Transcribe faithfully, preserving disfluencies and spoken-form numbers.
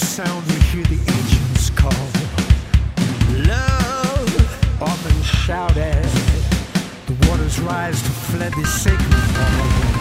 sound we hear the ancients call love, often shouted. The waters rise to flood this sacred hall.